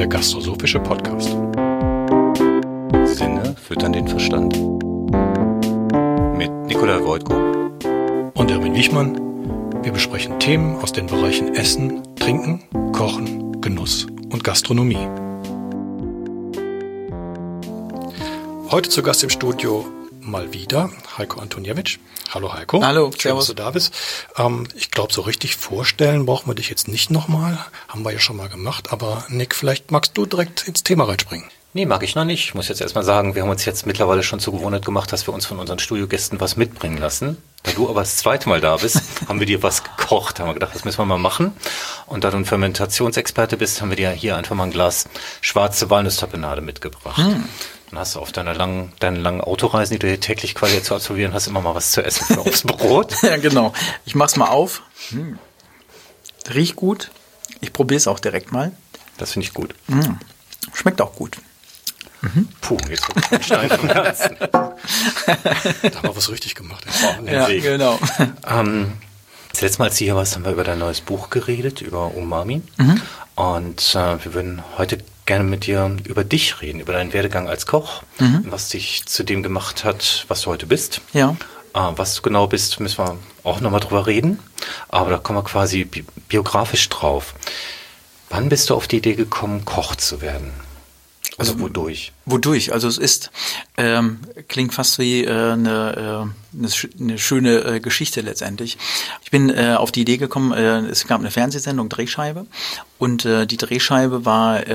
der Gastrosophische Podcast. Sinne füttern den Verstand. Mit Nikolai Wojtko und Erwin Wichmann. Wir besprechen Themen aus den Bereichen Essen, Trinken, Kochen, Genuss und Gastronomie. Heute zu Gast im Studio mal wieder Heiko Antoniewicz. Hallo Heiko. Hallo, schön, dass du da bist. Ich glaube, so richtig vorstellen brauchen wir dich jetzt nicht nochmal. Haben wir ja schon mal gemacht. Aber Nick, vielleicht magst du direkt ins Thema reinspringen. Nee, mag ich noch nicht. Ich muss jetzt erstmal sagen, wir haben uns jetzt mittlerweile schon zur Gewohnheit gemacht, dass wir uns von unseren Studiogästen was mitbringen lassen. Da du aber das zweite Mal da bist, haben wir dir was gekocht. Haben wir gedacht, das müssen wir mal machen. Und da du ein Fermentationsexperte bist, haben wir dir hier einfach mal ein Glas schwarze Walnusstapenade mitgebracht. Dann hast du auf deinen langen Autoreisen, die du hier täglich quasi zu absolvieren hast, immer mal was zu essen für aufs Brot. Ja, genau. Ich mach's mal auf. Riecht gut. Ich probiere es auch direkt mal. Das finde ich gut. Schmeckt auch gut. Puh, jetzt kommt ein Stein vom Herzen. Da haben wir was richtig gemacht. Ja, genau. Das letzte Mal, als du hier warst, haben wir über dein neues Buch geredet, über Umami. Und wir würden heute gerne mit dir über dich reden, über deinen Werdegang als Koch, was dich zu dem gemacht hat, was du heute bist. Ja. Was du genau bist, müssen wir auch nochmal drüber reden. Aber da kommen wir quasi biografisch drauf. Wann bist du auf die Idee gekommen, Koch zu werden? Also wodurch? Wodurch? Also es ist, klingt fast wie eine schöne Geschichte letztendlich. Ich bin auf die Idee gekommen, es gab eine Fernsehsendung, Drehscheibe, und die Drehscheibe war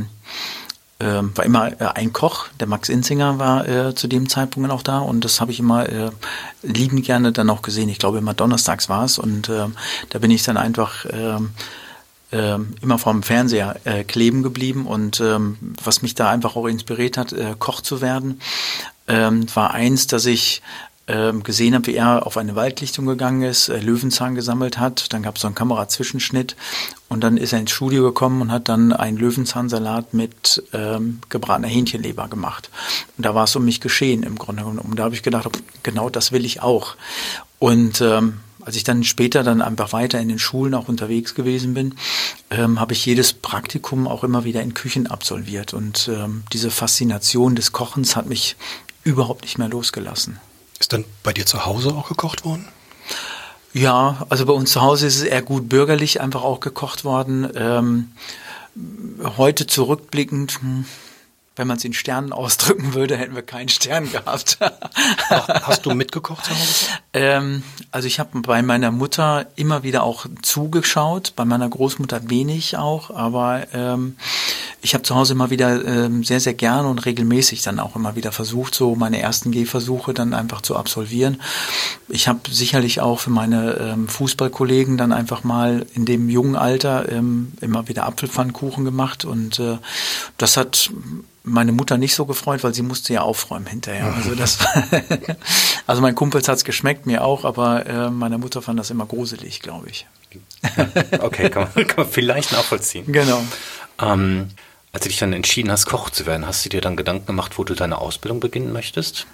immer ein Koch, der Max Inzinger war zu dem Zeitpunkt auch da, und das habe ich immer liebend gerne dann auch gesehen. Ich glaube, immer donnerstags war es, und da bin ich dann einfach immer vorm Fernseher kleben geblieben, und was mich da einfach auch inspiriert hat, Koch zu werden, war eins, dass ich gesehen habe, wie er auf eine Waldlichtung gegangen ist, Löwenzahn gesammelt hat, dann gab es so einen Kamerazwischenschnitt, und dann ist er ins Studio gekommen und hat dann einen Löwenzahnsalat mit gebratener Hähnchenleber gemacht. Und da war es um mich geschehen im Grunde genommen. Und da habe ich gedacht, genau das will ich auch. Und als ich dann später dann einfach weiter in den Schulen auch unterwegs gewesen bin, habe ich jedes Praktikum auch immer wieder in Küchen absolviert. Und diese Faszination des Kochens hat mich überhaupt nicht mehr losgelassen. Ist dann bei dir zu Hause auch gekocht worden? Ja, also bei uns zu Hause ist es eher gut bürgerlich einfach auch gekocht worden. Heute zurückblickend, wenn man es in Sternen ausdrücken würde, hätten wir keinen Stern gehabt. Hast du mitgekocht zu Hause? Also ich habe bei meiner Mutter immer wieder auch zugeschaut, bei meiner Großmutter wenig auch, aber ich habe zu Hause immer wieder sehr, sehr gerne und regelmäßig dann auch immer wieder versucht, so meine ersten Gehversuche dann einfach zu absolvieren. Ich habe sicherlich auch für meine Fußballkollegen dann einfach mal in dem jungen Alter immer wieder Apfelpfannkuchen gemacht, und das hat meine Mutter nicht so gefreut, weil sie musste ja aufräumen hinterher. Also meinen Kumpels hat's geschmeckt, mir auch, aber meiner Mutter fand das immer gruselig, glaube ich. Okay, kann man vielleicht nachvollziehen. Genau. Als du dich dann entschieden hast, Koch zu werden, hast du dir dann Gedanken gemacht, wo du deine Ausbildung beginnen möchtest?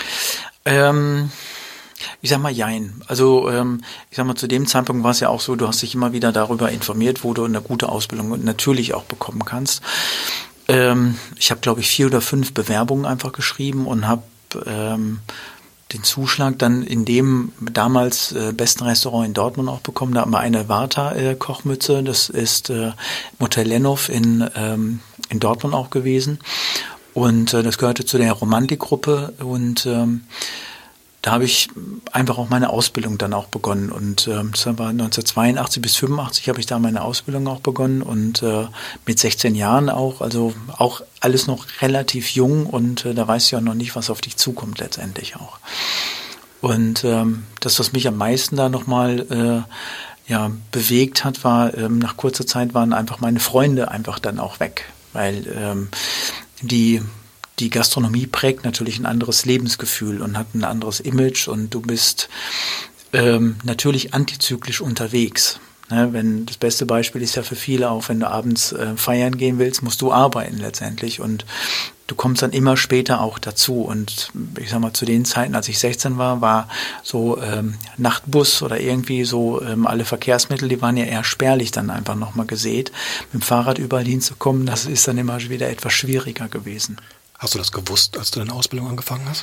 Ich sag mal, jein. Also ich sag mal, zu dem Zeitpunkt war es ja auch so, du hast dich immer wieder darüber informiert, wo du eine gute Ausbildung natürlich auch bekommen kannst. Ich habe, glaube ich, 4 oder 5 Bewerbungen einfach geschrieben und habe den Zuschlag dann in dem damals besten Restaurant in Dortmund auch bekommen. Da haben wir eine Warta-Kochmütze, das ist Hotel Lenhof in Dortmund auch gewesen. Und das gehörte zu der Romantik-Gruppe, und da habe ich einfach auch meine Ausbildung dann auch begonnen, und das war 1982 bis 85 habe ich da meine Ausbildung auch begonnen, und mit 16 Jahren auch, also auch alles noch relativ jung, und da weißt du ja noch nicht, was auf dich zukommt letztendlich auch. Und das, was mich am meisten da nochmal bewegt hat, war, nach kurzer Zeit waren einfach meine Freunde einfach dann auch weg, weil die Gastronomie prägt natürlich ein anderes Lebensgefühl und hat ein anderes Image, und du bist natürlich antizyklisch unterwegs. Ne, wenn das beste Beispiel ist ja für viele auch, wenn du abends feiern gehen willst, musst du arbeiten letztendlich und du kommst dann immer später auch dazu. Und ich sag mal, zu den Zeiten, als ich 16 war so Nachtbus oder irgendwie so alle Verkehrsmittel, die waren ja eher spärlich dann einfach nochmal gesät. Mit dem Fahrrad überall hinzukommen, das ist dann immer wieder etwas schwieriger gewesen. Hast du das gewusst, als du deine Ausbildung angefangen hast?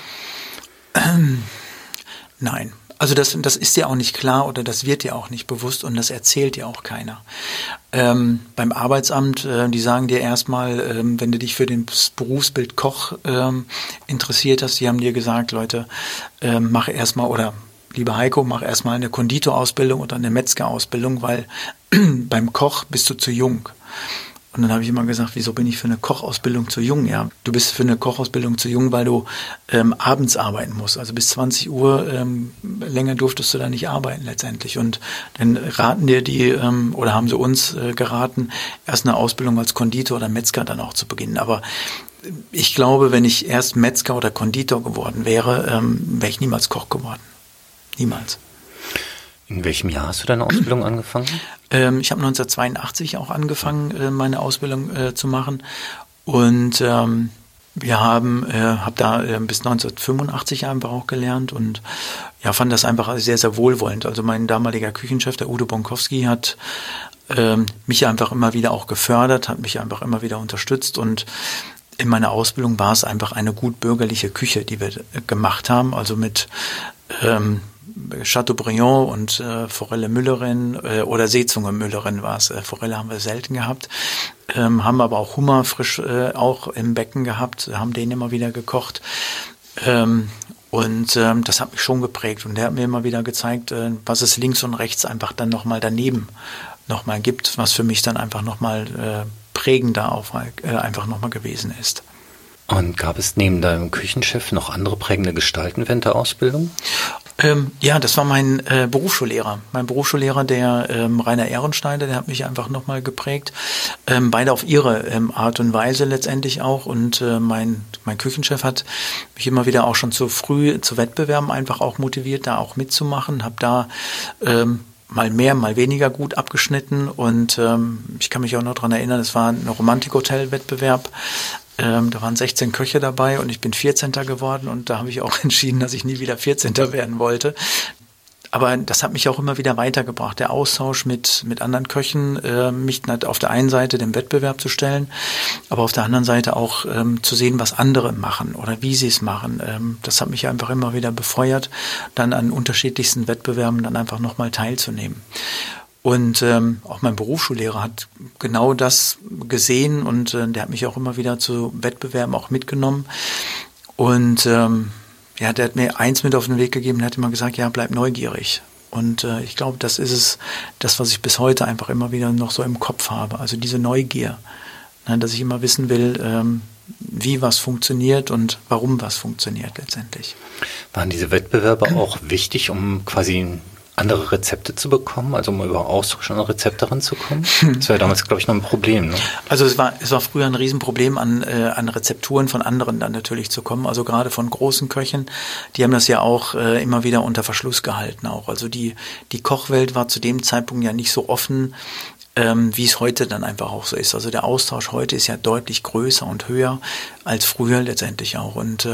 Nein. Also das ist dir auch nicht klar oder das wird dir auch nicht bewusst und das erzählt dir auch keiner. Beim Arbeitsamt, die sagen dir erstmal, wenn du dich für das Berufsbild Koch interessiert hast, die haben dir gesagt, Leute, mach erstmal oder lieber Heiko, mach erstmal eine Konditorausbildung oder eine Metzgerausbildung, weil beim Koch bist du zu jung. Und dann habe ich immer gesagt, wieso bin ich für eine Kochausbildung zu jung? Ja, du bist für eine Kochausbildung zu jung, weil du abends arbeiten musst. Also bis 20 Uhr länger durftest du da nicht arbeiten letztendlich. Und dann raten dir oder haben sie uns geraten, erst eine Ausbildung als Konditor oder Metzger dann auch zu beginnen. Aber ich glaube, wenn ich erst Metzger oder Konditor geworden wäre, wäre ich niemals Koch geworden. Niemals. In welchem Jahr hast du deine Ausbildung angefangen? Ich habe 1982 auch angefangen, meine Ausbildung zu machen und habe da bis 1985 einfach auch gelernt und ja, fand das einfach sehr, sehr wohlwollend. Also mein damaliger Küchenchef, der Udo Bonkowski, hat mich einfach immer wieder auch gefördert, hat mich einfach immer wieder unterstützt und in meiner Ausbildung war es einfach eine gut bürgerliche Küche, die wir gemacht haben, also mit Chateaubriand und Forelle Müllerin oder Seezunge Müllerin war es. Forelle haben wir selten gehabt, haben aber auch Hummer frisch auch im Becken gehabt, haben den immer wieder gekocht und das hat mich schon geprägt und der hat mir immer wieder gezeigt, was es links und rechts einfach dann nochmal daneben nochmal gibt, was für mich dann einfach nochmal prägender einfach nochmal gewesen ist. Und gab es neben deinem Küchenchef noch andere prägende Gestalten während der Ausbildung? Ja, das war mein Berufsschullehrer. Mein Berufsschullehrer, der Rainer Ehrenschneider, der hat mich einfach nochmal geprägt. Beide auf ihre Art und Weise letztendlich auch. Und mein Küchenchef hat mich immer wieder auch schon zu früh zu Wettbewerben einfach auch motiviert, da auch mitzumachen. Habe da mal mehr, mal weniger gut abgeschnitten. Und ich kann mich auch noch dran erinnern, es war ein Romantikhotel-Wettbewerb. Da waren 16 Köche dabei und ich bin 14. geworden und da habe ich auch entschieden, dass ich nie wieder 14. werden wollte. Aber das hat mich auch immer wieder weitergebracht, der Austausch mit anderen Köchen, mich auf der einen Seite dem Wettbewerb zu stellen, aber auf der anderen Seite auch zu sehen, was andere machen oder wie sie es machen. Das hat mich einfach immer wieder befeuert, dann an unterschiedlichsten Wettbewerben dann einfach nochmal teilzunehmen. Und auch mein Berufsschullehrer hat genau das gesehen und der hat mich auch immer wieder zu Wettbewerben auch mitgenommen. Und der hat mir eins mit auf den Weg gegeben, der hat immer gesagt, ja, bleib neugierig. Und ich glaube, das ist es, das, was ich bis heute einfach immer wieder noch so im Kopf habe. Also diese Neugier, ne, dass ich immer wissen will, wie was funktioniert und warum was funktioniert letztendlich. Waren diese Wettbewerbe auch wichtig, um quasi andere Rezepte zu bekommen, also um über Austausch an Rezepte ranzukommen? Das war ja damals, glaube ich, noch ein Problem, ne? Also es war früher ein Riesenproblem, an Rezepturen von anderen dann natürlich zu kommen, also gerade von großen Köchen, die haben das ja auch immer wieder unter Verschluss gehalten auch. Also die Kochwelt war zu dem Zeitpunkt ja nicht so offen, wie es heute dann einfach auch so ist. Also der Austausch heute ist ja deutlich größer und höher als früher letztendlich auch und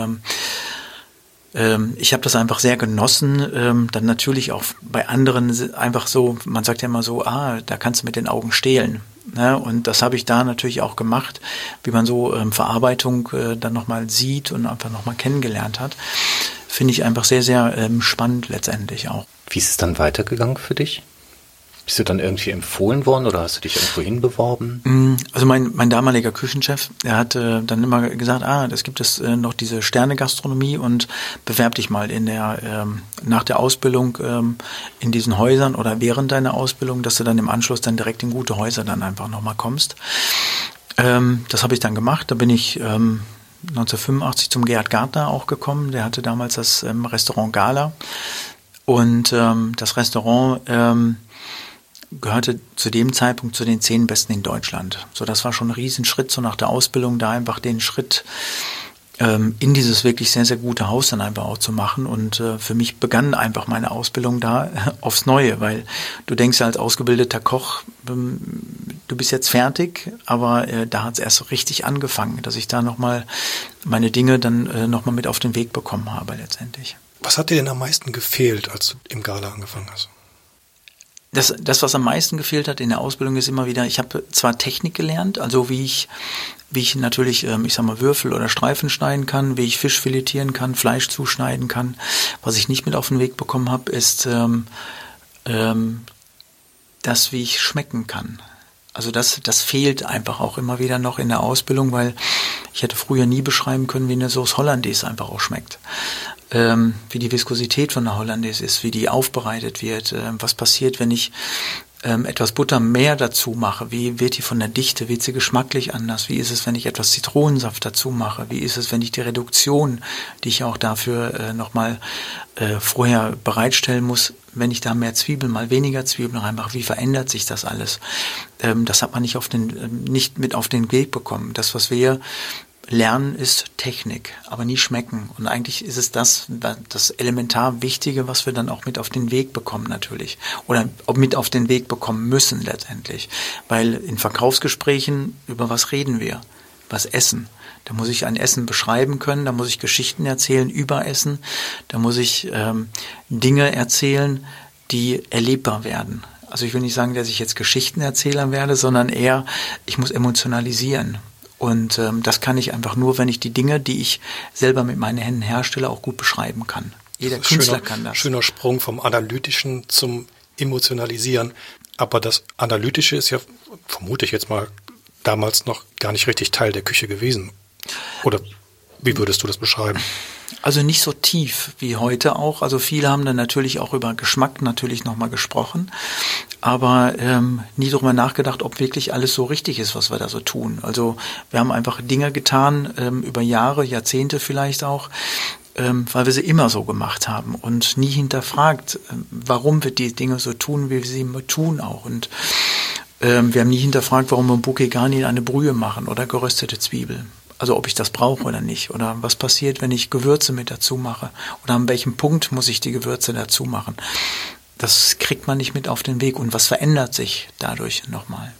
ich habe das einfach sehr genossen, dann natürlich auch bei anderen einfach so, man sagt ja immer so, da kannst du mit den Augen stehlen. Ne? Und das habe ich da natürlich auch gemacht, wie man so Verarbeitung dann nochmal sieht und einfach nochmal kennengelernt hat. Finde ich einfach sehr, sehr spannend letztendlich auch. Wie ist es dann weitergegangen für dich? Bist du dann irgendwie empfohlen worden oder hast du dich irgendwo hinbeworben? Also mein damaliger Küchenchef, der hat dann immer gesagt, das gibt es noch diese Sterne-Gastronomie und bewerb dich mal nach der Ausbildung in diesen Häusern oder während deiner Ausbildung, dass du dann im Anschluss dann direkt in gute Häuser dann einfach nochmal kommst. Das habe ich dann gemacht, da bin ich 1985 zum Gerhard Gartner auch gekommen, der hatte damals das Restaurant Gala und das Restaurant gehörte zu dem Zeitpunkt zu den 10 Besten in Deutschland. So, das war schon ein Riesenschritt, so nach der Ausbildung, da einfach den Schritt in dieses wirklich sehr, sehr gute Haus dann einfach auch zu machen. Und für mich begann einfach meine Ausbildung da aufs Neue, weil du denkst ja als ausgebildeter Koch, du bist jetzt fertig, aber da hat es erst so richtig angefangen, dass ich da nochmal meine Dinge dann nochmal mit auf den Weg bekommen habe letztendlich. Was hat dir denn am meisten gefehlt, als du im Gala angefangen hast? Das, was am meisten gefehlt hat in der Ausbildung, ist immer wieder, ich habe zwar Technik gelernt, also wie ich natürlich, ich sag mal, Würfel oder Streifen schneiden kann, wie ich Fisch filetieren kann, Fleisch zuschneiden kann. Was ich nicht mit auf den Weg bekommen habe, ist das, wie ich schmecken kann. Also das fehlt einfach auch immer wieder noch in der Ausbildung, weil ich hätte früher nie beschreiben können, wie eine Sauce Hollandaise einfach auch schmeckt. Wie die Viskosität von der Hollandaise ist, wie die aufbereitet wird, was passiert, wenn ich etwas Butter mehr dazu mache, wie wird die von der Dichte, wird sie geschmacklich anders, wie ist es, wenn ich etwas Zitronensaft dazu mache, wie ist es, wenn ich die Reduktion, die ich auch dafür nochmal vorher bereitstellen muss, wenn ich da mehr Zwiebeln, mal weniger Zwiebeln reinmache, wie verändert sich das alles? Das hat man nicht mit auf den Weg bekommen. Das, was wir lernen, ist Technik, aber nie schmecken. Und eigentlich ist es das elementar Wichtige, was wir dann auch mit auf den Weg bekommen natürlich. Oder mit auf den Weg bekommen müssen letztendlich. Weil in Verkaufsgesprächen, über was reden wir? Was Essen. Da muss ich ein Essen beschreiben können, da muss ich Geschichten erzählen über Essen, da muss ich Dinge erzählen, die erlebbar werden. Also ich will nicht sagen, dass ich jetzt Geschichtenerzähler werde, sondern eher, ich muss emotionalisieren. Und das kann ich einfach nur, wenn ich die Dinge, die ich selber mit meinen Händen herstelle, auch gut beschreiben kann. Jeder Künstler kann das. Schöner Sprung vom Analytischen zum Emotionalisieren. Aber das Analytische ist ja, vermute ich jetzt mal, damals noch gar nicht richtig Teil der Küche gewesen. Oder wie würdest du das beschreiben? Also nicht so tief wie heute auch. Also viele haben dann natürlich auch über Geschmack natürlich nochmal gesprochen, aber nie darüber nachgedacht, ob wirklich alles so richtig ist, was wir da so tun. Also wir haben einfach Dinge getan, über Jahre, Jahrzehnte vielleicht auch, weil wir sie immer so gemacht haben und nie hinterfragt, warum wir die Dinge so tun, wie wir sie tun auch. Und wir haben nie hinterfragt, warum wir Bouquet Garni in eine Brühe machen oder geröstete Zwiebeln. Also ob ich das brauche oder nicht. Oder was passiert, wenn ich Gewürze mit dazu mache. Oder an welchem Punkt muss ich die Gewürze dazu machen. Das kriegt man nicht mit auf den Weg. Und was verändert sich dadurch nochmal?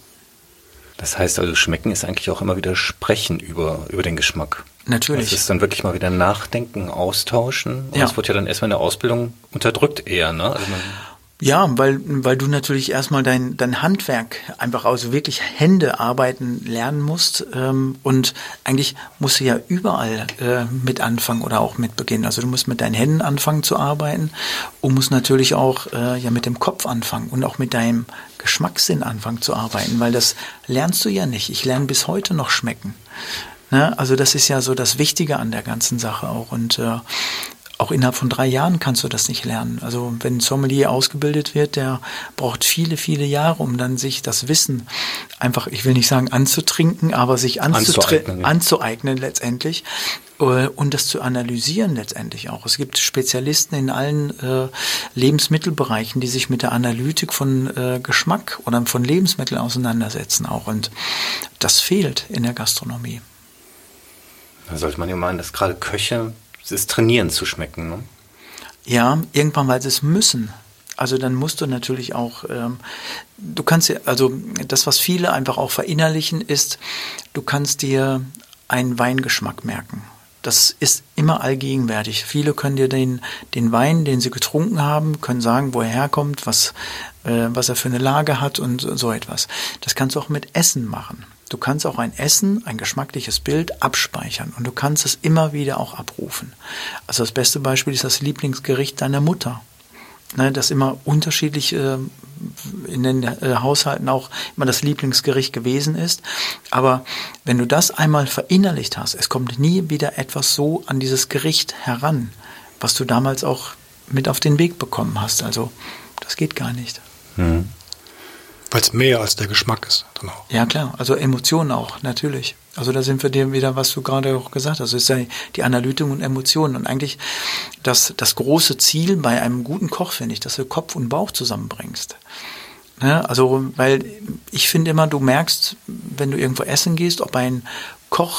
Das heißt also, Schmecken ist eigentlich auch immer wieder Sprechen über den Geschmack. Natürlich. Das ist dann wirklich mal wieder Nachdenken, Austauschen. Und ja. Das wird ja dann erstmal in der Ausbildung unterdrückt eher, ne? Also ja, weil du natürlich erstmal dein Handwerk einfach also wirklich Hände arbeiten lernen musst und eigentlich musst du ja überall mit anfangen oder auch mit beginnen. Also du musst mit deinen Händen anfangen zu arbeiten und musst natürlich auch ja mit dem Kopf anfangen und auch mit deinem Geschmackssinn anfangen zu arbeiten, weil das lernst du ja nicht. Ich lerne bis heute noch schmecken. Ne? Also das ist ja so das Wichtige an der ganzen Sache auch und auch innerhalb von 3 Jahren kannst du das nicht lernen. Also wenn ein Sommelier ausgebildet wird, der braucht viele, viele Jahre, um dann sich das Wissen einfach, ich will nicht sagen anzutrinken, aber sich anzueignen letztendlich und das zu analysieren letztendlich auch. Es gibt Spezialisten in allen Lebensmittelbereichen, die sich mit der Analytik von Geschmack oder von Lebensmitteln auseinandersetzen auch. Und das fehlt in der Gastronomie. Da sollte man ja meinen, dass gerade Köche es ist trainieren zu schmecken, ne? Ja, irgendwann, weil sie es müssen. Also dann musst du natürlich auch, du kannst ja, also das, was viele einfach auch verinnerlichen, ist, du kannst dir einen Weingeschmack merken. Das ist immer allgegenwärtig. Viele können dir den Wein, den sie getrunken haben, können sagen, wo er herkommt, was er für eine Lage hat und so etwas. Das kannst du auch mit Essen machen. Du kannst auch ein Essen, ein geschmackliches Bild abspeichern und du kannst es immer wieder auch abrufen. Also das beste Beispiel ist das Lieblingsgericht deiner Mutter. Ne, das immer unterschiedlich in den Haushalten auch immer das Lieblingsgericht gewesen ist. Aber wenn du das einmal verinnerlicht hast, es kommt nie wieder etwas so an dieses Gericht heran, was du damals auch mit auf den Weg bekommen hast. Also das geht gar nicht. Mhm. Weil es mehr als der Geschmack ist. Dann auch. Ja klar, also Emotionen auch, natürlich. Also da sind wir dir wieder, was du gerade auch gesagt hast. Es ist ja die Analytik und Emotionen. Und eigentlich das große Ziel bei einem guten Koch, finde ich, dass du Kopf und Bauch zusammenbringst. Ne? Also, weil ich finde immer, du merkst, wenn du irgendwo essen gehst, ob ein Koch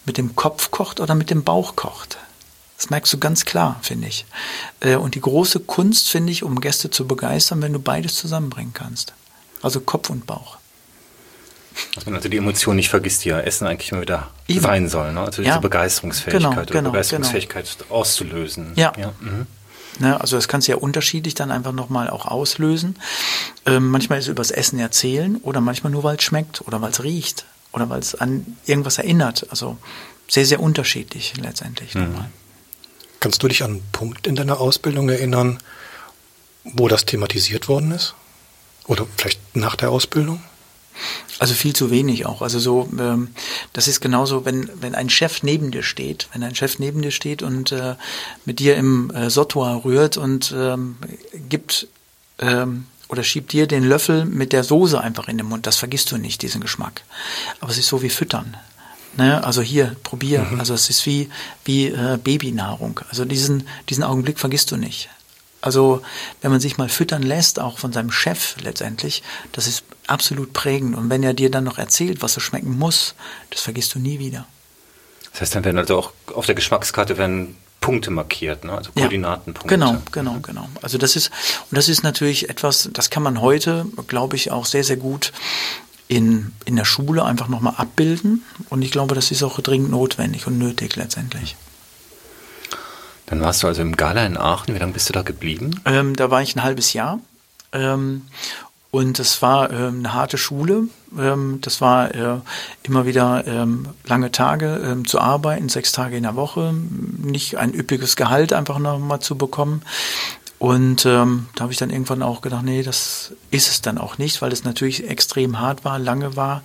mit dem Kopf kocht oder mit dem Bauch kocht. Das merkst du ganz klar, finde ich. Und die große Kunst, finde ich, um Gäste zu begeistern, wenn du beides zusammenbringen kannst. Also Kopf und Bauch. Dass man also die Emotion nicht vergisst, die ja Essen eigentlich immer wieder sein soll. Ne? Also diese Begeisterungsfähigkeit Begeisterungsfähigkeit auszulösen. Ja. Ne, also das kannst du ja unterschiedlich dann einfach nochmal auch auslösen. Manchmal ist es übers Essen erzählen oder manchmal nur, weil es schmeckt oder weil es riecht oder weil es an irgendwas erinnert. Also sehr, sehr unterschiedlich letztendlich nochmal. Kannst du dich an einen Punkt in deiner Ausbildung erinnern, wo das thematisiert worden ist? Oder vielleicht nach der Ausbildung? Also viel zu wenig auch. Also so, das ist genauso, wenn ein Chef neben dir steht, und mit dir im Sautoir rührt und gibt oder schiebt dir den Löffel mit der Soße einfach in den Mund. Das vergisst du nicht, diesen Geschmack. Aber es ist so wie Füttern. Ne? Also hier, probier. Also es ist wie Babynahrung. Also diesen Augenblick vergisst du nicht. Also wenn man sich mal füttern lässt, auch von seinem Chef letztendlich, das ist absolut prägend. Und wenn er dir dann noch erzählt, was es schmecken muss, das vergisst du nie wieder. Das heißt, dann werden also auch auf der Geschmackskarte werden Punkte markiert, ne? Also Koordinatenpunkte. Genau. Also das ist natürlich etwas, das kann man heute, glaube ich, auch sehr, sehr gut in der Schule einfach nochmal abbilden. Und ich glaube, das ist auch dringend notwendig und nötig letztendlich. Dann warst du also im Gala in Aachen. Wie lange bist du da geblieben? Da war ich ein halbes Jahr. Und es war eine harte Schule. Das war immer wieder lange Tage zu arbeiten, 6 Tage in der Woche. Nicht ein üppiges Gehalt einfach nochmal zu bekommen. Und da habe ich dann irgendwann auch gedacht, nee, das ist es dann auch nicht, weil es natürlich extrem hart war, lange war,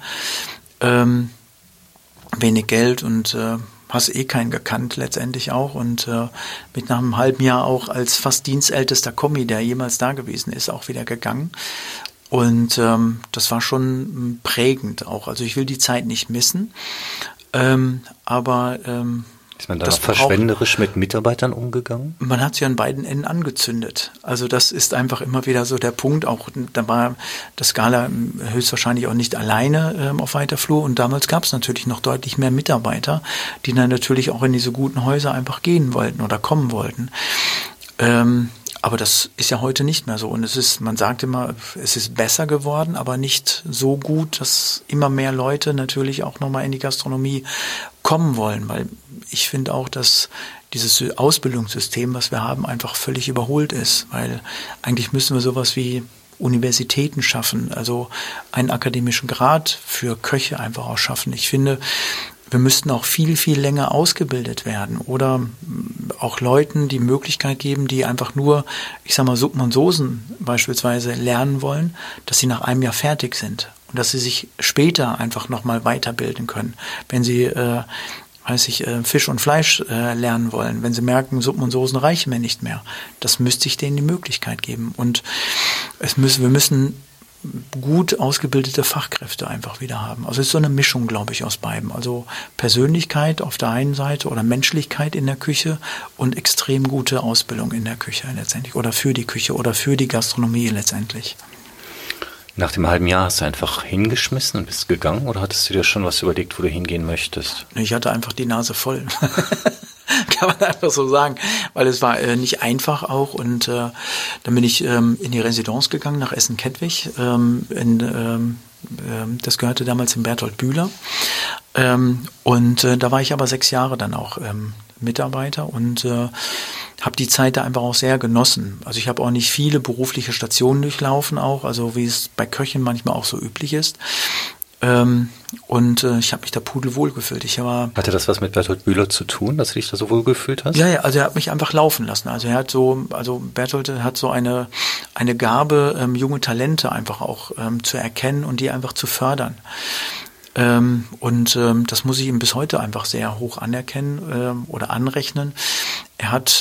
wenig Geld und hast keinen gekannt letztendlich auch. Und mit nach einem halben Jahr auch als fast dienstältester Kommi, der jemals da gewesen ist, auch wieder gegangen. Und das war schon prägend auch. Also ich will die Zeit nicht missen, aber ist man da noch verschwenderisch mit Mitarbeitern umgegangen? Man hat sie an beiden Enden angezündet. Also das ist einfach immer wieder so der Punkt. Auch da war das Gala höchstwahrscheinlich auch nicht alleine auf weiter Flur. Und damals gab es natürlich noch deutlich mehr Mitarbeiter, die dann natürlich auch in diese guten Häuser einfach gehen wollten oder kommen wollten. Aber das ist ja heute nicht mehr so. Und man sagt immer, es ist besser geworden, aber nicht so gut, dass immer mehr Leute natürlich auch nochmal in die Gastronomie kommen wollen. Weil ich finde auch, dass dieses Ausbildungssystem, was wir haben, einfach völlig überholt ist. Weil eigentlich müssen wir sowas wie Universitäten schaffen, also einen akademischen Grad für Köche einfach auch schaffen. Ich finde, wir müssten auch viel, viel länger ausgebildet werden oder auch Leuten die Möglichkeit geben, die einfach nur, ich sag mal, Suppen und Soßen beispielsweise lernen wollen, dass sie nach einem Jahr fertig sind und dass sie sich später einfach nochmal weiterbilden können. Wenn sie, Fisch und Fleisch lernen wollen, wenn sie merken, Suppen und Soßen reichen mir nicht mehr. Das müsste ich denen die Möglichkeit geben. Und wir müssen gut ausgebildete Fachkräfte einfach wieder haben. Also es ist so eine Mischung, glaube ich, aus beiden. Also Persönlichkeit auf der einen Seite oder Menschlichkeit in der Küche und extrem gute Ausbildung in der Küche letztendlich oder für die Küche oder für die Gastronomie letztendlich. Nach dem halben Jahr hast du einfach hingeschmissen und bist gegangen oder hattest du dir schon was überlegt, wo du hingehen möchtest? Ich hatte einfach die Nase voll. Kann man einfach so sagen, weil es war nicht einfach auch und dann bin ich in die Residenz gegangen nach Essen-Kettwig. Das gehörte damals dem Berthold Bühler und da war ich aber 6 Jahre dann auch Mitarbeiter und habe die Zeit da einfach auch sehr genossen. Also ich habe auch nicht viele berufliche Stationen durchlaufen auch, also wie es bei Köchen manchmal auch so üblich ist. Und ich habe mich da pudelwohl gefühlt. Hatte das was mit Berthold Bühler zu tun, dass du dich da so wohl gefühlt hast? Ja, also er hat mich einfach laufen lassen. Also Berthold hat so eine Gabe, junge Talente einfach auch zu erkennen und die einfach zu fördern. Das muss ich ihm bis heute einfach sehr hoch anerkennen oder anrechnen. Er hat,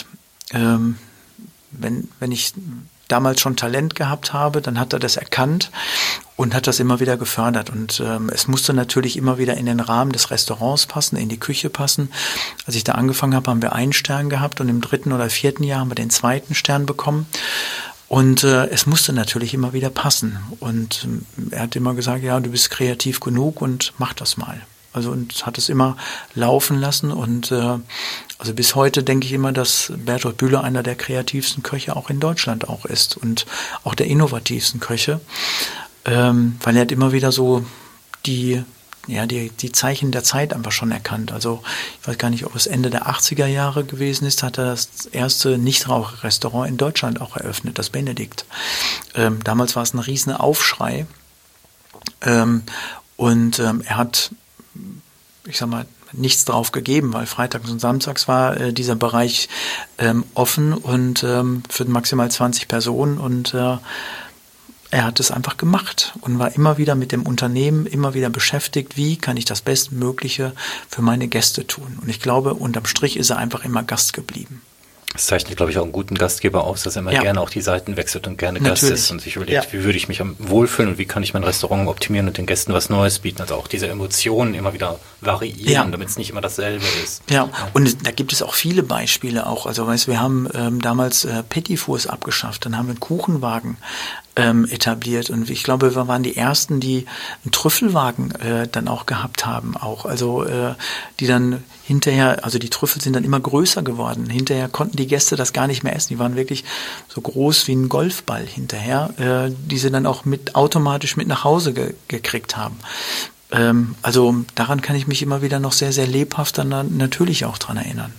wenn ich damals schon Talent gehabt habe, dann hat er das erkannt und hat das immer wieder gefördert. Und es musste natürlich immer wieder in den Rahmen des Restaurants passen, in die Küche passen. Als ich da angefangen habe, haben wir 1 Stern gehabt und im 3. oder 4. Jahr haben wir den 2. Stern bekommen. Und es musste natürlich immer wieder passen. Und er hat immer gesagt, ja, du bist kreativ genug und mach das mal. Also und hat es immer laufen lassen und also bis heute denke ich immer, dass Bertolt Bühler einer der kreativsten Köche auch in Deutschland auch ist und auch der innovativsten Köche, weil er hat immer wieder so die Zeichen der Zeit einfach schon erkannt. Also ich weiß gar nicht, ob es Ende der 80er Jahre gewesen ist, hat er das erste Nichtraucherrestaurant in Deutschland auch eröffnet, das Benedikt. Damals war es ein riesen Aufschrei und er hat, ich sag mal, nichts drauf gegeben, weil freitags und samstags war dieser Bereich offen und für maximal 20 Personen und er hat es einfach gemacht und war immer wieder mit dem Unternehmen, immer wieder beschäftigt, wie kann ich das Bestmögliche für meine Gäste tun. Und ich glaube, unterm Strich ist er einfach immer Gast geblieben. Das zeichnet, glaube ich, auch einen guten Gastgeber aus, dass er immer gerne auch die Seiten wechselt und gerne Gast ist und sich überlegt, wie würde ich mich am wohlfühlen und wie kann ich mein Restaurant optimieren und den Gästen was Neues bieten. Also auch diese Emotionen immer wieder variieren, damit es nicht immer dasselbe ist. Ja, und da gibt es auch viele Beispiele auch. Also weißt, wir haben damals Petit Fours abgeschafft, dann haben wir einen Kuchenwagen etabliert und ich glaube, wir waren die Ersten, die einen Trüffelwagen dann auch gehabt haben auch. Also die dann hinterher, also die Trüffel sind dann immer größer geworden. Hinterher konnten die Gäste das gar nicht mehr essen. Die waren wirklich so groß wie ein Golfball hinterher, die sie dann auch automatisch mit nach Hause gekriegt haben. Also daran kann ich mich immer wieder noch sehr, sehr lebhaft dann natürlich auch dran erinnern.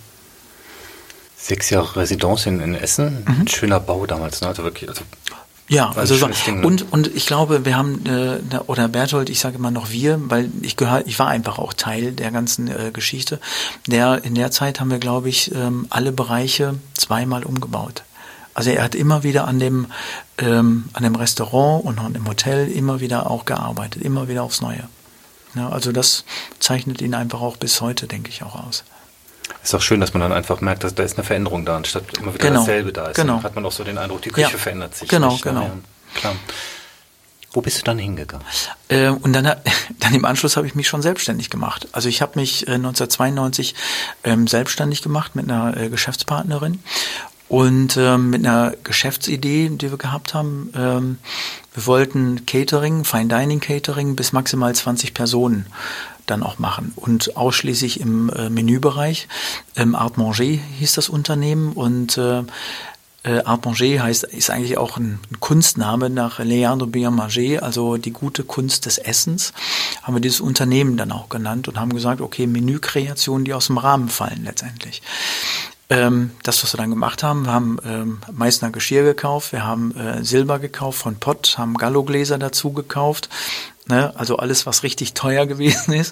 6 Jahre Residenz in Essen, ein schöner Bau damals, ne? Also wirklich, ja, also und ich glaube, wir haben oder Bertolt, ich sage immer noch wir, weil ich war einfach auch Teil der ganzen Geschichte. In der Zeit haben wir, glaube ich, alle Bereiche zweimal umgebaut. Also er hat immer wieder an dem Restaurant und an dem Hotel immer wieder auch gearbeitet, immer wieder aufs Neue. Ja, also das zeichnet ihn einfach auch bis heute, denke ich, auch aus. Ist auch schön, dass man dann einfach merkt, dass da ist eine Veränderung da, anstatt immer wieder dasselbe da ist. Dann hat man auch so den Eindruck, die Küche verändert sich. Genau. Klar. Wo bist du dann hingegangen? Und dann im Anschluss habe ich mich schon selbstständig gemacht. Also ich habe mich 1992 selbstständig gemacht mit einer Geschäftspartnerin und mit einer Geschäftsidee, die wir gehabt haben. Wir wollten Catering, Fine Dining Catering bis maximal 20 Personen dann auch machen und ausschließlich im Menübereich. Art Manger hieß das Unternehmen und Art Manger ist eigentlich auch ein Kunstname nach Léandre Bien-Manger, also die gute Kunst des Essens, haben wir dieses Unternehmen dann auch genannt und haben gesagt, okay, Menükreationen, die aus dem Rahmen fallen letztendlich. Das, was wir dann gemacht haben, wir haben Meißner Geschirr gekauft, wir haben Silber gekauft von Pott, haben Gallo-Gläser dazu gekauft, ne? Also alles, was richtig teuer gewesen ist,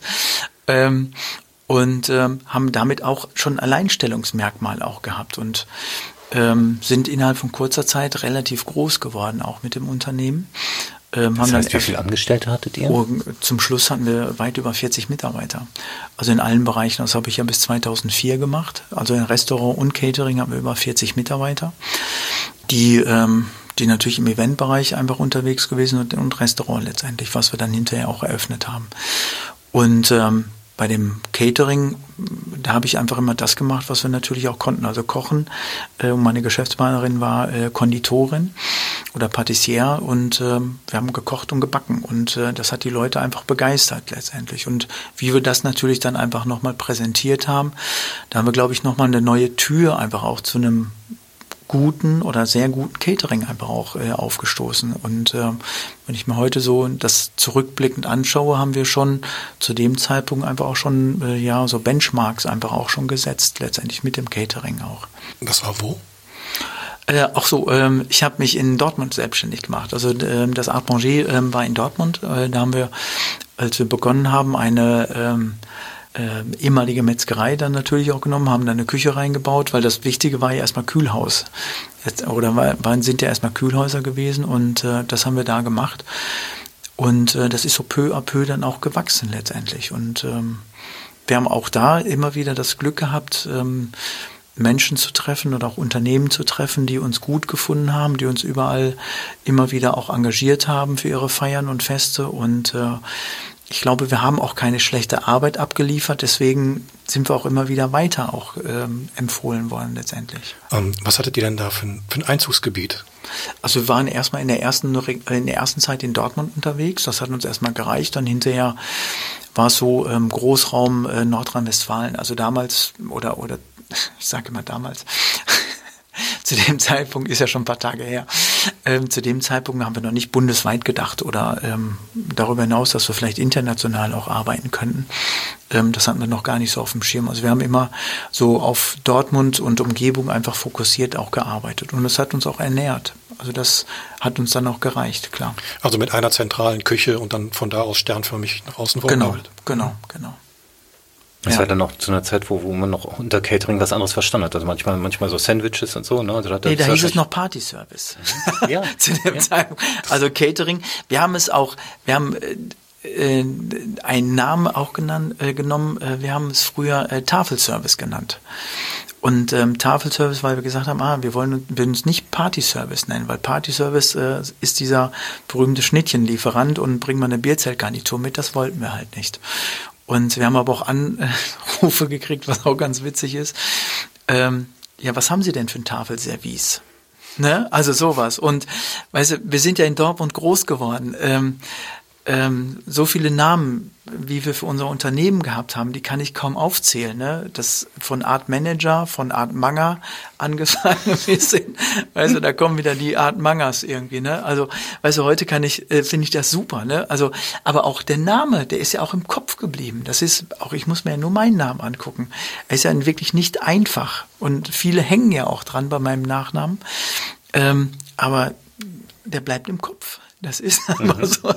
und haben damit auch schon ein Alleinstellungsmerkmal auch gehabt und sind innerhalb von kurzer Zeit relativ groß geworden, auch mit dem Unternehmen. Das heißt, wie viele Angestellte hattet ihr? Zum Schluss hatten wir weit über 40 Mitarbeiter. Also in allen Bereichen, das habe ich ja bis 2004 gemacht. Also in Restaurant und Catering haben wir über 40 Mitarbeiter, die natürlich im Eventbereich einfach unterwegs gewesen sind und Restaurant letztendlich, was wir dann hinterher auch eröffnet haben. Und bei dem Catering, da habe ich einfach immer das gemacht, was wir natürlich auch konnten, also kochen. Meine Geschäftspartnerin war Konditorin oder Patissiere und wir haben gekocht und gebacken und das hat die Leute einfach begeistert letztendlich. Und wie wir das natürlich dann einfach nochmal präsentiert haben, da haben wir, glaube ich, nochmal eine neue Tür einfach auch zu einem guten oder sehr guten Catering einfach auch aufgestoßen. Und wenn ich mir heute so das zurückblickend anschaue, haben wir schon zu dem Zeitpunkt einfach auch schon so Benchmarks einfach auch schon gesetzt, letztendlich mit dem Catering auch. Das war wo? Ich habe mich in Dortmund selbstständig gemacht. Also das Art Manger war in Dortmund. Da haben wir, als wir begonnen haben, eine ehemalige Metzgerei dann natürlich auch genommen, haben dann eine Küche reingebaut, weil das Wichtige war ja erstmal Kühlhaus. Sind ja erstmal Kühlhäuser gewesen und das haben wir da gemacht. Und das ist so peu à peu dann auch gewachsen letztendlich. Und wir haben auch da immer wieder das Glück gehabt, Menschen zu treffen oder auch Unternehmen zu treffen, die uns gut gefunden haben, die uns überall immer wieder auch engagiert haben für ihre Feiern und Feste und ich glaube, wir haben auch keine schlechte Arbeit abgeliefert, deswegen sind wir auch immer wieder weiter auch empfohlen worden letztendlich. Was hattet ihr denn da für ein Einzugsgebiet? Also wir waren erstmal in der ersten Zeit in Dortmund unterwegs, das hat uns erstmal gereicht, dann hinterher war es so Großraum Nordrhein-Westfalen, also damals oder ich sage immer damals, zu dem Zeitpunkt, ist ja schon ein paar Tage her, zu dem Zeitpunkt haben wir noch nicht bundesweit gedacht oder darüber hinaus, dass wir vielleicht international auch arbeiten könnten. Das hatten wir noch gar nicht so auf dem Schirm. Also wir haben immer so auf Dortmund und Umgebung einfach fokussiert auch gearbeitet und das hat uns auch ernährt. Also das hat uns dann auch gereicht, klar. Also mit einer zentralen Küche und dann von da aus sternförmig nach außen vorgearbeitet. Genau. Das war dann noch zu einer Zeit, wo man noch unter Catering was anderes verstanden hat. Also manchmal so Sandwiches und so. Ne? Also da hieß es noch Party-Service. Ja. Zu dem Zeitpunkt. Also Catering. Wir haben einen Namen auch genommen. Wir haben es früher Tafelservice genannt. Und Tafelservice, weil wir gesagt haben, wir wollen uns nicht Party-Service nennen, weil Party-Service ist dieser berühmte Schnittchenlieferant und bringen wir eine Bierzeltgarnitur mit. Das wollten wir halt nicht. Und wir haben aber auch Anrufe gekriegt, was auch ganz witzig ist. Was haben Sie denn für ein Tafelservice? Ne? Also sowas. Und weißt du, wir sind ja in Dortmund groß geworden. So viele Namen, wie wir für unser Unternehmen gehabt haben, die kann ich kaum aufzählen. Ne? Das von Art Manager, von Art Manger angefangen bis hin, weißt du, da kommen wieder die Art Mangers irgendwie. Ne? Also, weißt du, heute finde ich das super. Ne? Also, aber auch der Name, der ist ja auch im Kopf geblieben. Das ist auch, ich muss mir ja nur meinen Namen angucken. Er ist ja wirklich nicht einfach und viele hängen ja auch dran bei meinem Nachnamen. Aber der bleibt im Kopf. Das ist einfach so.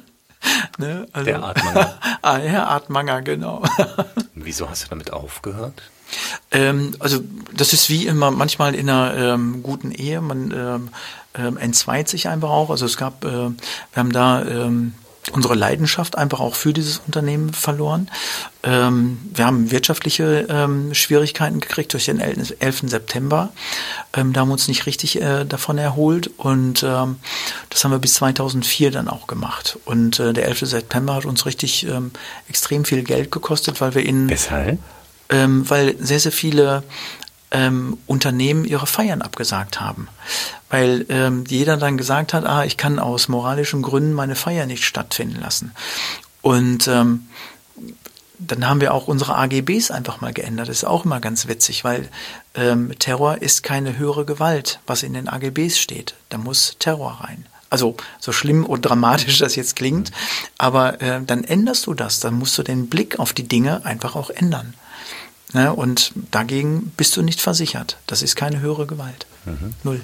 Ne? Also, der Artmanger. Herr Artmanger, genau. Wieso hast du damit aufgehört? Also das ist wie immer manchmal in einer guten Ehe, man entzweit sich einfach auch. Also wir haben da unsere Leidenschaft einfach auch für dieses Unternehmen verloren. Wir haben wirtschaftliche Schwierigkeiten gekriegt durch den 11. September. Da haben wir uns nicht richtig davon erholt und das haben wir bis 2004 dann auch gemacht. Und der 11. September hat uns richtig extrem viel Geld gekostet, weil wir Weshalb? Weil sehr, sehr viele Unternehmen ihre Feiern abgesagt haben. Weil jeder dann gesagt hat, ich kann aus moralischen Gründen meine Feier nicht stattfinden lassen. Und dann haben wir auch unsere AGBs einfach mal geändert. Das ist auch immer ganz witzig, weil Terror ist keine höhere Gewalt, was in den AGBs steht. Da muss Terror rein. Also so schlimm und dramatisch das jetzt klingt, aber dann änderst du das. Dann musst du den Blick auf die Dinge einfach auch ändern. Ne? Und dagegen bist du nicht versichert. Das ist keine höhere Gewalt. Null.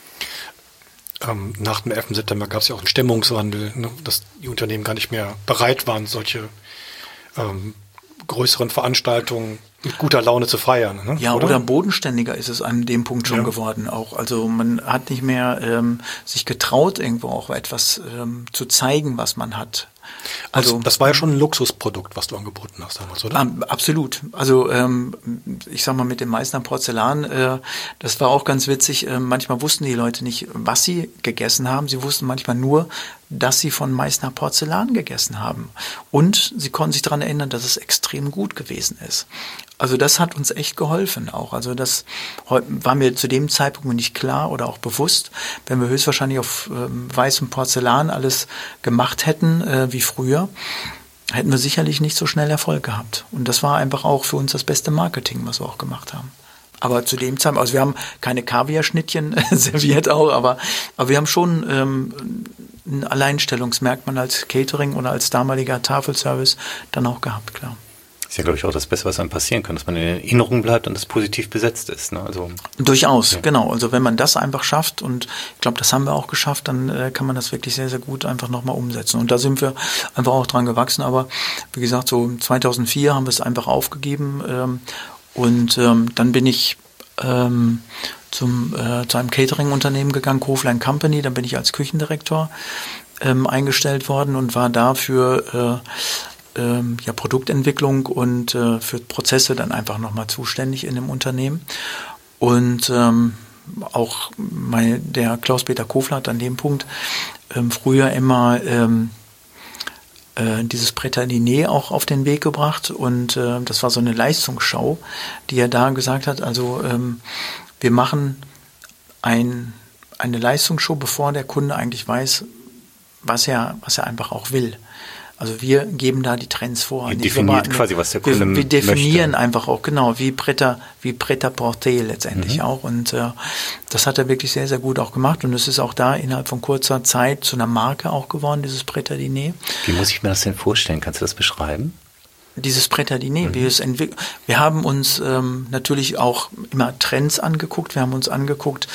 Nach dem 11. September gab es ja auch einen Stimmungswandel, ne, dass die Unternehmen gar nicht mehr bereit waren, solche größeren Veranstaltungen mit guter Laune zu feiern. Ne? Ja, oder bodenständiger ist es an dem Punkt schon geworden auch. Also man hat nicht mehr sich getraut, irgendwo auch etwas zu zeigen, was man hat. Also das war ja schon ein Luxusprodukt, was du angeboten hast damals, oder? Absolut. Also ich sag mal mit dem Meißner Porzellan, das war auch ganz witzig. Manchmal wussten die Leute nicht, was sie gegessen haben. Sie wussten manchmal nur, dass sie von Meißner Porzellan gegessen haben. Und sie konnten sich daran erinnern, dass es extrem gut gewesen ist. Also das hat uns echt geholfen auch. Also das war mir zu dem Zeitpunkt nicht klar oder auch bewusst. Wenn wir höchstwahrscheinlich auf weißem Porzellan alles gemacht hätten wie früher, hätten wir sicherlich nicht so schnell Erfolg gehabt. Und das war einfach auch für uns das beste Marketing, was wir auch gemacht haben. Aber zu dem Zeitpunkt, also wir haben keine Kaviarschnittchen serviert auch, aber wir haben schon ein Alleinstellungsmerkmal als Catering oder als damaliger Tafelservice dann auch gehabt, klar. Ist ja, glaube ich, auch das Beste, was einem passieren kann, dass man in Erinnerung bleibt und das positiv besetzt ist. Ne? Also, durchaus, genau. Also wenn man das einfach schafft, und ich glaube, das haben wir auch geschafft, dann kann man das wirklich sehr, sehr gut einfach nochmal umsetzen. Und da sind wir einfach auch dran gewachsen. Aber wie gesagt, so 2004 haben wir es einfach aufgegeben. Und dann bin ich zu einem Catering-Unternehmen gegangen, Kofler & Company. Dann bin ich als Küchendirektor eingestellt worden und war dafür Produktentwicklung und für Prozesse dann einfach nochmal zuständig in dem Unternehmen. Und auch der Klaus-Peter Kofler hat an dem Punkt früher immer dieses Pret à Dîner auch auf den Weg gebracht und das war so eine Leistungsschau, die er da gesagt hat, also wir machen eine Leistungsshow, bevor der Kunde eigentlich weiß, was er einfach auch will. Also wir geben da die Trends vor. Ihr definiert quasi, was der Kunde möchte. Wir definieren einfach auch, genau, wie Pret-à-Porter letztendlich auch. Und das hat er wirklich sehr, sehr gut auch gemacht. Und es ist auch da innerhalb von kurzer Zeit zu einer Marke auch geworden, dieses Pret à Dîner. Wie muss ich mir das denn vorstellen? Kannst du das beschreiben? Dieses Pret à Dîner, wie es entwickelt. Wir haben uns natürlich auch immer Trends angeguckt. Wir haben uns angeguckt,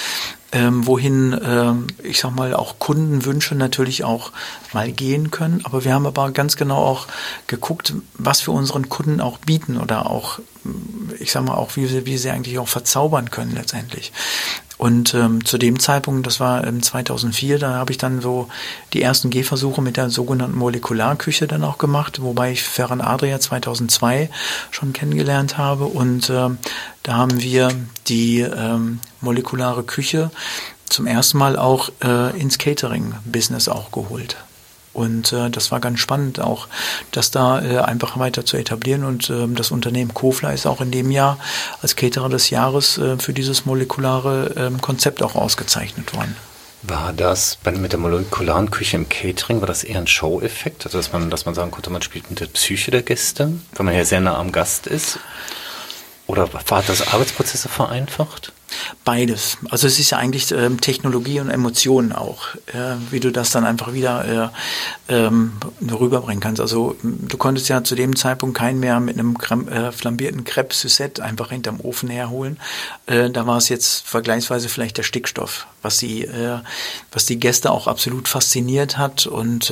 wohin, ich sag mal, auch Kundenwünsche natürlich auch mal gehen können. Aber wir haben aber ganz genau auch geguckt, was wir unseren Kunden auch bieten oder auch, ich sag mal, auch wie sie eigentlich auch verzaubern können letztendlich. Und zu dem Zeitpunkt, das war 2004, da habe ich dann so die ersten Gehversuche mit der sogenannten Molekularküche dann auch gemacht, wobei ich Ferran Adria 2002 schon kennengelernt habe. Und da haben wir die molekulare Küche zum ersten Mal auch ins Catering-Business auch geholt. Und das war ganz spannend auch, das da einfach weiter zu etablieren. Und das Unternehmen Kofler ist auch in dem Jahr als Caterer des Jahres für dieses molekulare Konzept auch ausgezeichnet worden. War das mit der molekularen Küche im Catering, war das eher ein Show-Effekt? Also dass man sagen konnte, man spielt mit der Psyche der Gäste, weil man ja sehr nah am Gast ist? Oder hat das Arbeitsprozesse vereinfacht? Beides. Also es ist ja eigentlich Technologie und Emotionen auch, wie du das dann einfach wieder rüberbringen kannst. Also du konntest ja zu dem Zeitpunkt keinen mehr mit einem flambierten Crêpe Suzette einfach hinterm Ofen herholen. Da war es jetzt vergleichsweise vielleicht der Stickstoff, was die Gäste auch absolut fasziniert hat und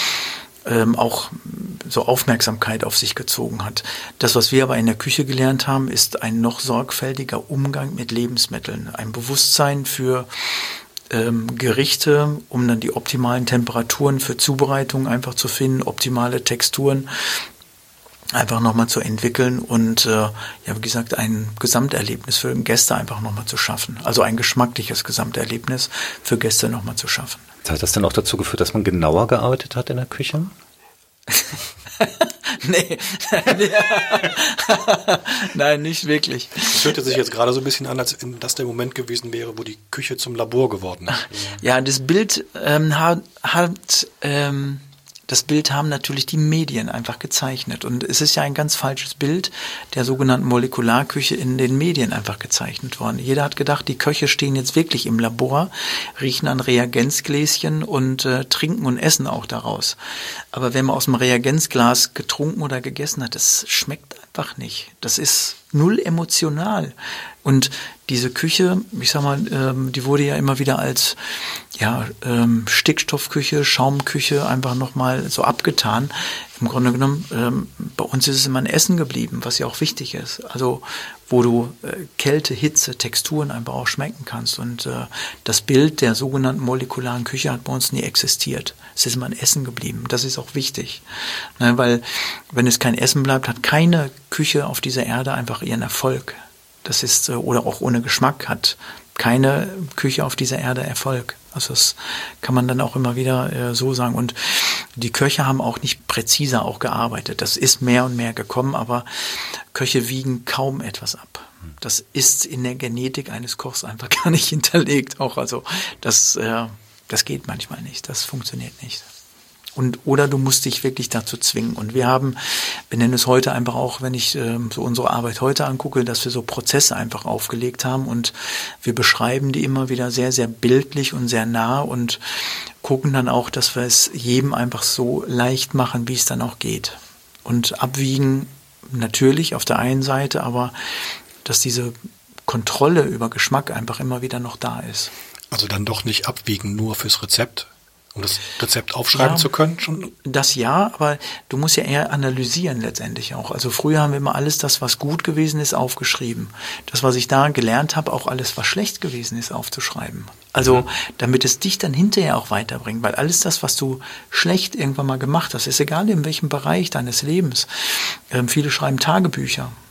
auch so Aufmerksamkeit auf sich gezogen hat. Das, was wir aber in der Küche gelernt haben, ist ein noch sorgfältiger Umgang mit Lebensmitteln, ein Bewusstsein für Gerichte, um dann die optimalen Temperaturen für Zubereitung einfach zu finden, optimale Texturen einfach nochmal zu entwickeln und wie gesagt, ein Gesamterlebnis für Gäste einfach nochmal zu schaffen. Also ein geschmackliches Gesamterlebnis für Gäste nochmal zu schaffen. Hat das dann auch dazu geführt, dass man genauer gearbeitet hat in der Küche? Nee. Nein, nicht wirklich. Es hörte sich jetzt gerade so ein bisschen an, als wenn das der Moment gewesen wäre, wo die Küche zum Labor geworden ist. Ja, das Bild das Bild haben natürlich die Medien einfach gezeichnet. Und es ist ja ein ganz falsches Bild der sogenannten Molekularküche in den Medien einfach gezeichnet worden. Jeder hat gedacht, die Köche stehen jetzt wirklich im Labor, riechen an Reagenzgläschen und trinken und essen auch daraus. Aber wenn man aus dem Reagenzglas getrunken oder gegessen hat, das schmeckt einfach nicht. Das ist null emotional. Und diese Küche, ich sag mal, die wurde ja immer wieder als Stickstoffküche, Schaumküche einfach nochmal so abgetan. Im Grunde genommen, bei uns ist es immer ein Essen geblieben, was ja auch wichtig ist. Also wo du Kälte, Hitze, Texturen einfach auch schmecken kannst. Und das Bild der sogenannten molekularen Küche hat bei uns nie existiert. Es ist immer ein Essen geblieben. Das ist auch wichtig. Ne, weil wenn es kein Essen bleibt, hat keine Küche auf dieser Erde einfach ihren Erfolg. Das ist, oder auch ohne Geschmack hat keine Küche auf dieser Erde Erfolg. Also das kann man dann auch immer wieder so sagen. Und die Köche haben auch nicht präziser auch gearbeitet. Das ist mehr und mehr gekommen, aber Köche wiegen kaum etwas ab. Das ist in der Genetik eines Kochs einfach gar nicht hinterlegt. Auch also das geht manchmal nicht. Das funktioniert nicht. Oder du musst dich wirklich dazu zwingen. Und wir nennen es heute einfach auch, wenn ich so unsere Arbeit heute angucke, dass wir so Prozesse einfach aufgelegt haben und wir beschreiben die immer wieder sehr, sehr bildlich und sehr nah und gucken dann auch, dass wir es jedem einfach so leicht machen, wie es dann auch geht. Und abwiegen natürlich auf der einen Seite, aber dass diese Kontrolle über Geschmack einfach immer wieder noch da ist. Also dann doch nicht abwiegen nur fürs Rezept? Um das Rezept aufschreiben zu können schon? Das ja, aber du musst ja eher analysieren letztendlich auch. Also früher haben wir immer alles das, was gut gewesen ist, aufgeschrieben. Das, was ich da gelernt habe, auch alles, was schlecht gewesen ist, aufzuschreiben. Also damit es dich dann hinterher auch weiterbringt. Weil alles das, was du schlecht irgendwann mal gemacht hast, ist egal in welchem Bereich deines Lebens. Viele schreiben Tagebücher.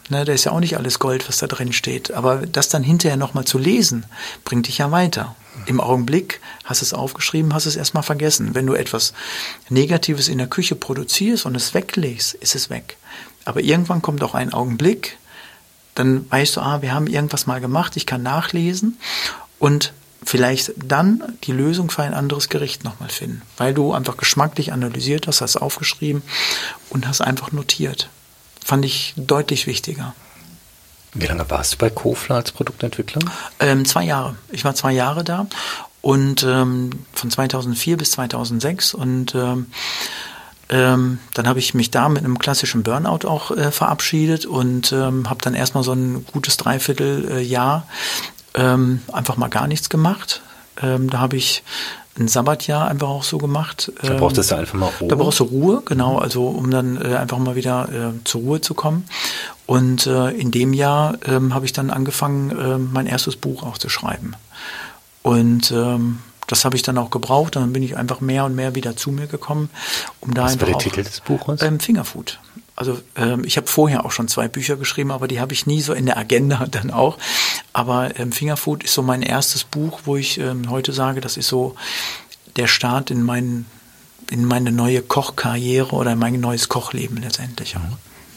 Ne, da ist ja auch nicht alles Gold, was da drin steht. Aber das dann hinterher nochmal zu lesen, bringt dich ja weiter. Im Augenblick hast du es aufgeschrieben, hast es erstmal vergessen. Wenn du etwas Negatives in der Küche produzierst und es weglegst, ist es weg. Aber irgendwann kommt auch ein Augenblick, dann weißt du, wir haben irgendwas mal gemacht, ich kann nachlesen und vielleicht dann die Lösung für ein anderes Gericht nochmal finden. Weil du einfach geschmacklich analysiert hast, hast aufgeschrieben und hast einfach notiert. Fand ich deutlich wichtiger. Wie lange warst du bei Kofler als Produktentwickler? 2 Jahre. Ich war 2 Jahre da und von 2004 bis 2006 und dann habe ich mich da mit einem klassischen Burnout auch verabschiedet und habe dann erstmal so ein gutes Dreivierteljahr einfach mal gar nichts gemacht. Da habe ich ein Sabbatjahr einfach auch so gemacht. Da brauchtest du einfach mal Ruhe. Da brauchst du Ruhe, genau, also um dann einfach mal wieder zur Ruhe zu kommen. Und in dem Jahr habe ich dann angefangen, mein erstes Buch auch zu schreiben. Und das habe ich dann auch gebraucht. Und dann bin ich einfach mehr und mehr wieder zu mir gekommen, um da Was einfach war der auch, Titel des Buches? Fingerfood. Also ich habe vorher auch schon 2 Bücher geschrieben, aber die habe ich nie so in der Agenda dann auch. Aber Fingerfood ist so mein erstes Buch, wo ich heute sage, das ist so der Start in meine neue Kochkarriere oder in mein neues Kochleben letztendlich auch.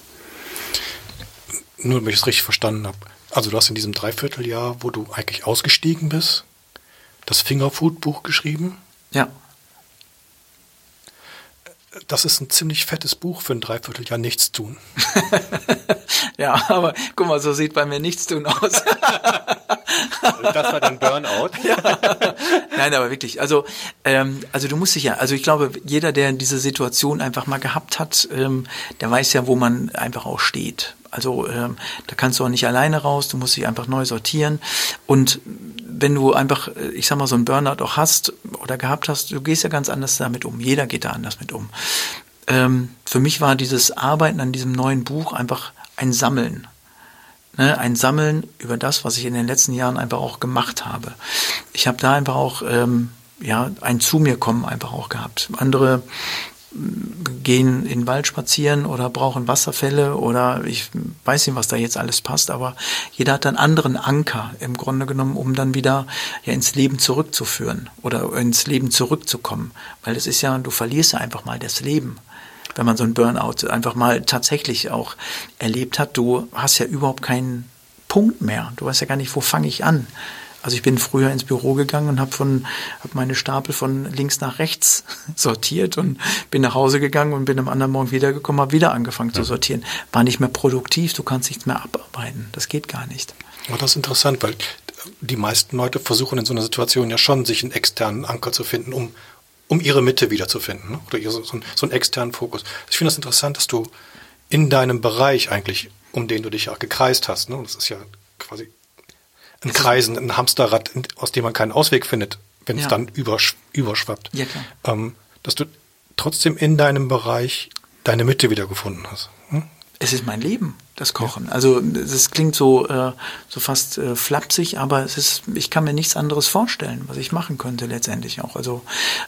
Nur, damit ich es richtig verstanden habe. Also du hast in diesem Dreivierteljahr, wo du eigentlich ausgestiegen bist, das Fingerfood-Buch geschrieben? Ja. Das ist ein ziemlich fettes Buch für ein Dreivierteljahr nichts tun. Ja, aber guck mal, so sieht bei mir nichts tun aus. Das war dann Burnout? Ja. Nein, aber wirklich, also du musst dich ja, also ich glaube, jeder, der diese Situation einfach mal gehabt hat, der weiß ja, wo man einfach auch steht. Also da kannst du auch nicht alleine raus, du musst dich einfach neu sortieren und wenn du einfach, ich sag mal, so einen Burnout auch hast oder gehabt hast, du gehst ja ganz anders damit um. Jeder geht da anders mit um. Für mich war dieses Arbeiten an diesem neuen Buch einfach ein Sammeln. Ne? Ein Sammeln über das, was ich in den letzten Jahren einfach auch gemacht habe. Ich habe da einfach auch ein Zu mir kommen einfach auch gehabt. Andere gehen in den Wald spazieren oder brauchen Wasserfälle oder ich weiß nicht, was da jetzt alles passt, aber jeder hat einen anderen Anker im Grunde genommen, um dann wieder ins Leben zurückzuführen oder ins Leben zurückzukommen. Weil es ist ja, du verlierst ja einfach mal das Leben, wenn man so einen Burnout einfach mal tatsächlich auch erlebt hat. Du hast ja überhaupt keinen Punkt mehr. Du weißt ja gar nicht, wo fange ich an. Also ich bin früher ins Büro gegangen und habe meine Stapel von links nach rechts sortiert und bin nach Hause gegangen und bin am anderen Morgen wiedergekommen, habe wieder angefangen zu sortieren. War nicht mehr produktiv, du kannst nichts mehr abarbeiten. Das geht gar nicht. Aber das ist interessant, weil die meisten Leute versuchen in so einer Situation ja schon, sich einen externen Anker zu finden, um ihre Mitte wiederzufinden, ne? Oder so einen externen Fokus. Ich finde das interessant, dass du in deinem Bereich eigentlich, um den du dich ja gekreist hast, ne? Das ist ja quasi ein Kreisen, ein Hamsterrad, aus dem man keinen Ausweg findet, wenn es dann überschwappt. Ja, klar. Dass du trotzdem in deinem Bereich deine Mitte wiedergefunden hast. Hm? Es ist mein Leben, das Kochen. Also das klingt so fast flapsig, aber ich kann mir nichts anderes vorstellen, was ich machen könnte letztendlich auch. Also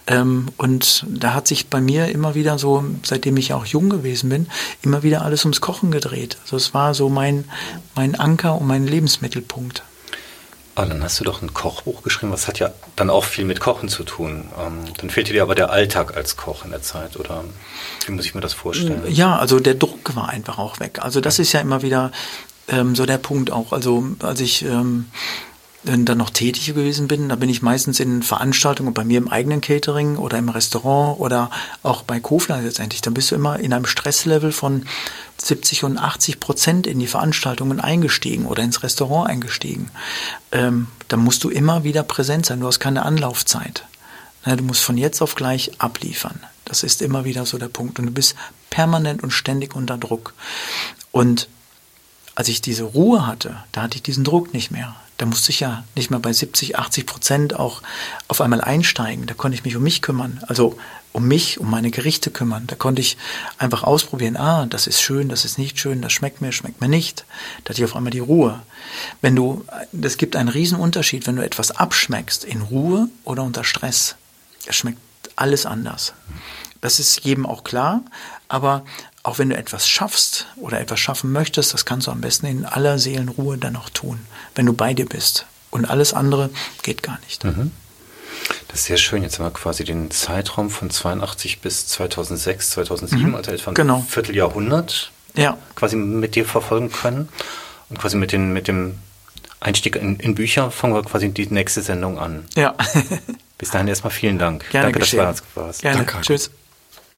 und da hat sich bei mir immer wieder so, seitdem ich auch jung gewesen bin, immer wieder alles ums Kochen gedreht. Also es war so mein Anker und mein Lebensmittelpunkt. Aber dann hast du doch ein Kochbuch geschrieben, was hat ja dann auch viel mit Kochen zu tun. Dann fehlte dir aber der Alltag als Koch in der Zeit, oder wie muss ich mir das vorstellen? Ja, also der Druck war einfach auch weg. Also das ist ja immer wieder so der Punkt auch. Also als ich dann noch tätig gewesen bin, da bin ich meistens in Veranstaltungen bei mir im eigenen Catering oder im Restaurant oder auch bei Kofler letztendlich. Dann bist du immer in einem Stresslevel von 70 und 80% in die Veranstaltungen eingestiegen oder ins Restaurant eingestiegen. Da musst du immer wieder präsent sein. Du hast keine Anlaufzeit. Du musst von jetzt auf gleich abliefern. Das ist immer wieder so der Punkt. Und du bist permanent und ständig unter Druck. Und als ich diese Ruhe hatte, da hatte ich diesen Druck nicht mehr. Da musste ich ja nicht mehr bei 70-80% auch auf einmal einsteigen. Da konnte ich mich um mich kümmern, also um mich, um meine Gerichte kümmern. Da konnte ich einfach ausprobieren, das ist schön, das ist nicht schön, das schmeckt mir nicht. Da hatte ich auf einmal die Ruhe. Das gibt einen riesen Unterschied, wenn du etwas abschmeckst, in Ruhe oder unter Stress. Es schmeckt alles anders. Das ist jedem auch klar. Aber auch wenn du etwas schaffst oder etwas schaffen möchtest, das kannst du am besten in aller Seelenruhe dann auch tun, wenn du bei dir bist. Und alles andere geht gar nicht. Mhm. Das ist sehr schön. Jetzt haben wir quasi den Zeitraum von 82 bis 2006, 2007, also etwa ein Vierteljahrhundert quasi mit dir verfolgen können. Und quasi mit dem Einstieg in Bücher fangen wir quasi die nächste Sendung an. Ja. Bis dahin erstmal vielen Dank. Gerne Danke, geschehen. dass du da warst. Gerne. Danke. Tschüss.